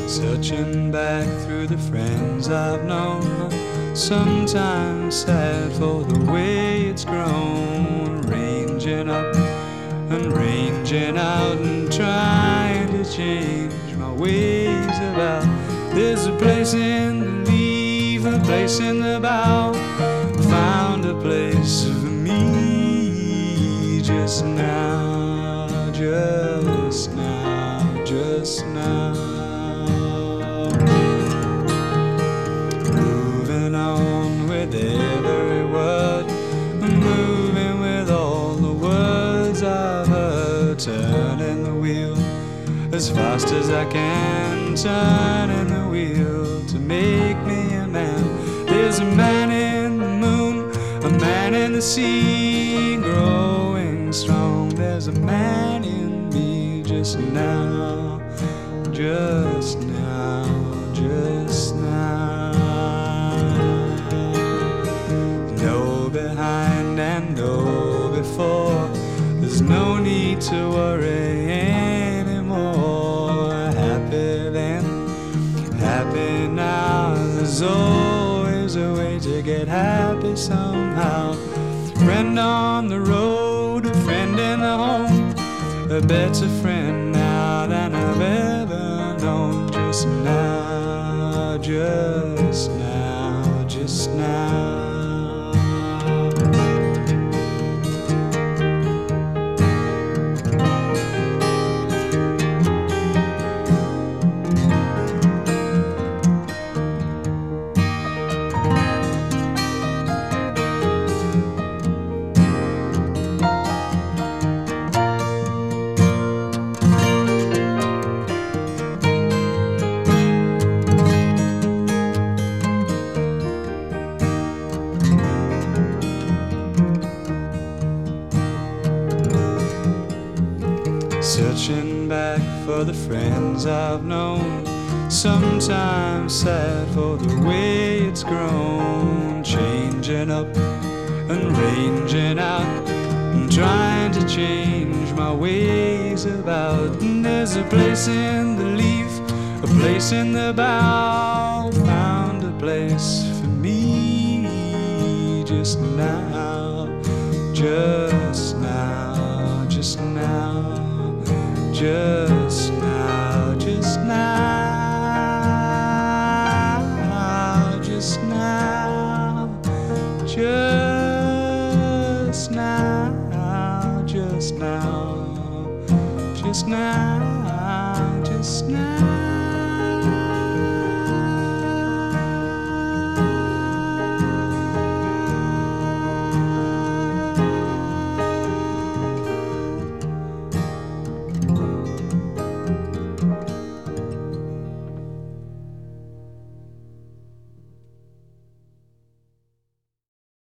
Searching back through the friends I've known, sometimes sad for the way it's grown. Ranging up and ranging out and trying to change my ways about. There's a place in the leaf, a place in the bough. Found a place for me just now, just now, just now. Moving on with every word, moving with all the words I've heard. Turning the wheel as fast as I can, turning the wheel to make me a man. There's a man in the moon, a man in the sea, growing strong. There's a man in me just now, just now, just now. No behind and no before, there's no need to worry anymore. Happy then, happy now. There's always a way to get happy somehow. Friend on the road, a friend in the home, a better friend now than I've ever known. Just now, just now, just now. Searching back for the friends I've known, sometimes sad for the way it's grown. Changing up and ranging out and trying to change my ways about. And there's a place in the leaf, a place in the bough. Found a place for me just now, just now, just now. Just now, just now, just now, just now, just now, just now, just now.